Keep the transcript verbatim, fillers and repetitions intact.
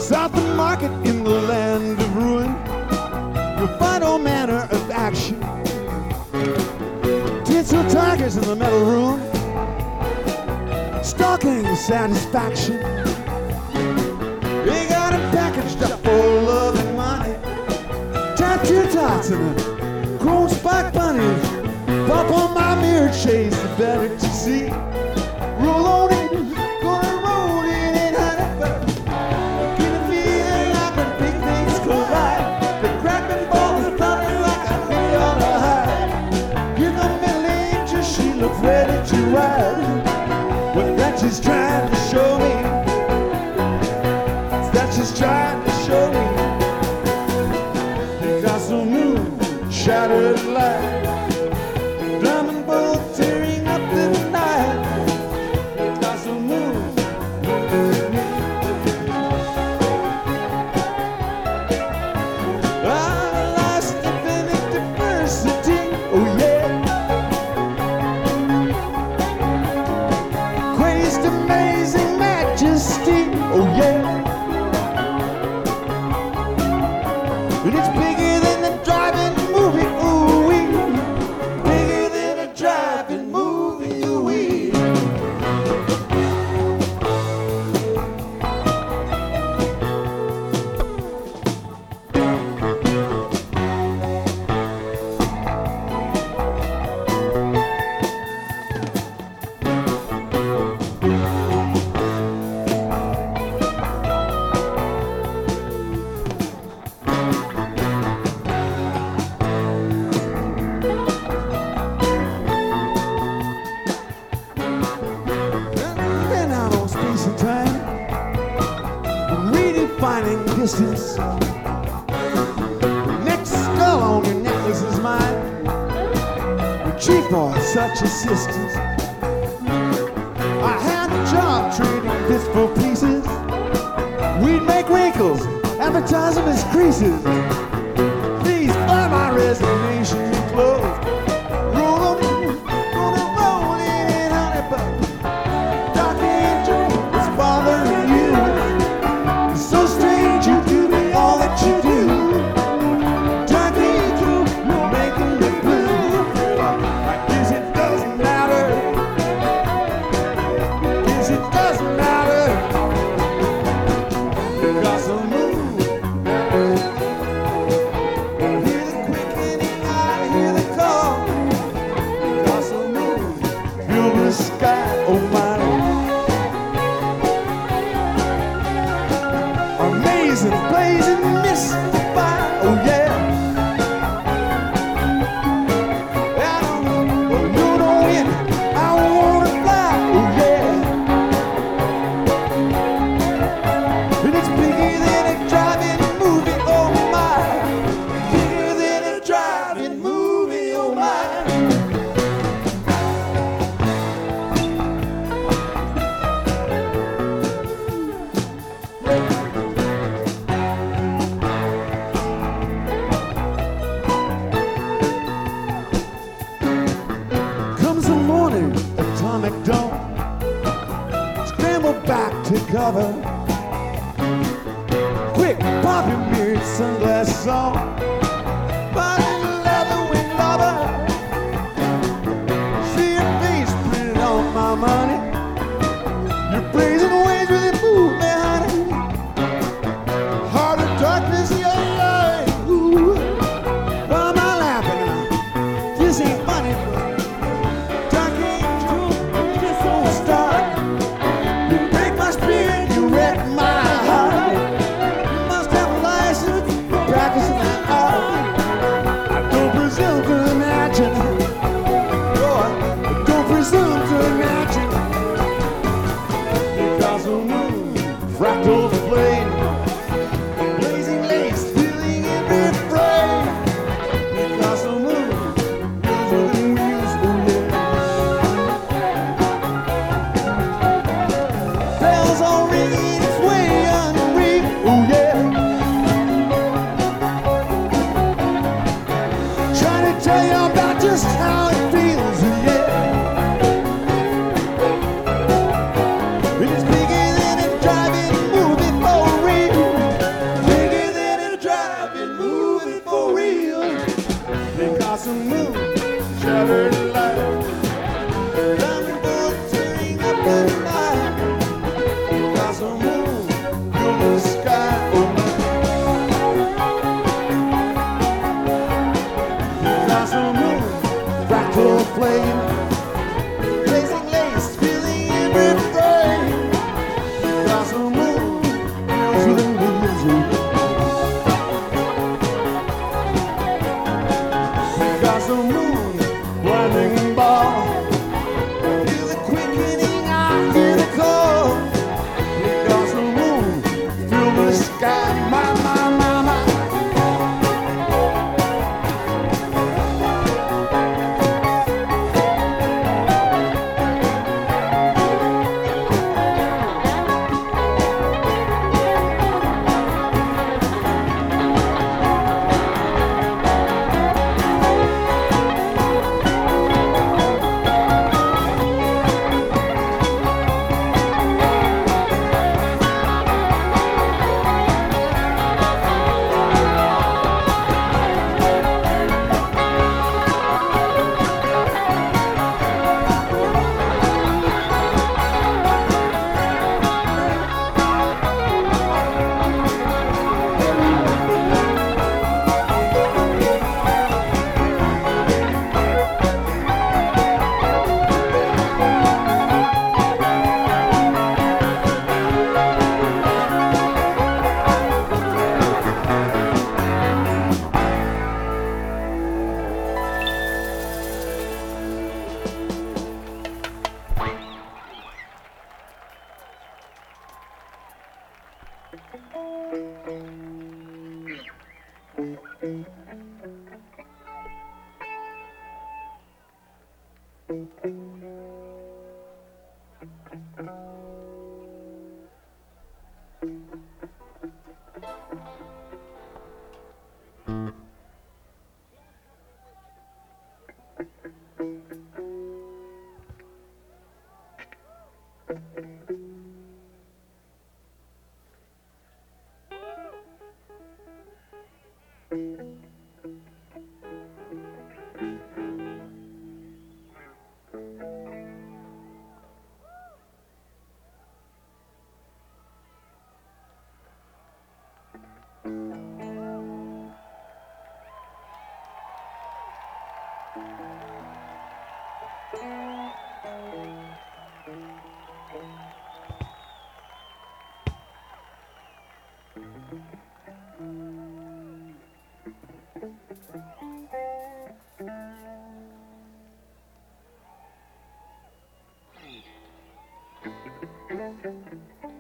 South of Market in the land of ruin, you'll find all manner of action. Tinsel tigers in the metal room, stalking satisfaction. They got it packaged up full of money, tattoo tots and a chrome spike bunnies. Pop on my mirror chase, the better to see. Roll on in, gonna roll in it, honey, but get a feeling like when big things collide. The cracking balls are coming like a bee on a high. You're the middle angel, she looks ready to ride. What that she's trying to show me, that she's trying to show me. Picasso moon, shattered light. Drumming both tearing up the night. Picasso moon. I lost infinite diversity. Oh yeah. Crazed amazing majesty. Oh yeah. And it's bigger than the driving movie. Ooh wee. Driving movie, ooh-wee. Redefining distance. Next skull on your necklace is mine. The chief for such assistance. I had a job trading bits for pieces. We'd make wrinkles, advertise them as creases. Please buy my resignation clothes. Roll on in, gonna roll in, honey, but Dark Angel is bothering you. So strange, you do me all that you do. Dark Angel, you're making me blue. I guess it doesn't matter. Guess it doesn't matter. Because I'm moving. Hear the quickening, I hear the call. Because I'm moving. Feel the sky, oh my. Amazing, blazing, mystified, oh yeah. And well, you know it, I wanna fly, oh yeah. And it's bigger than a driving movie, oh my. Bigger than a driving movie, oh my. Atomic dawn, scramble back to cover. Quick, pop your mirrored sunglasses on. Body leather with lover. See your face printed on my money. You're blazing ways with your movement, honey. Heart of darkness, your light. Ooh, why am I laughing now? This ain't funny, but I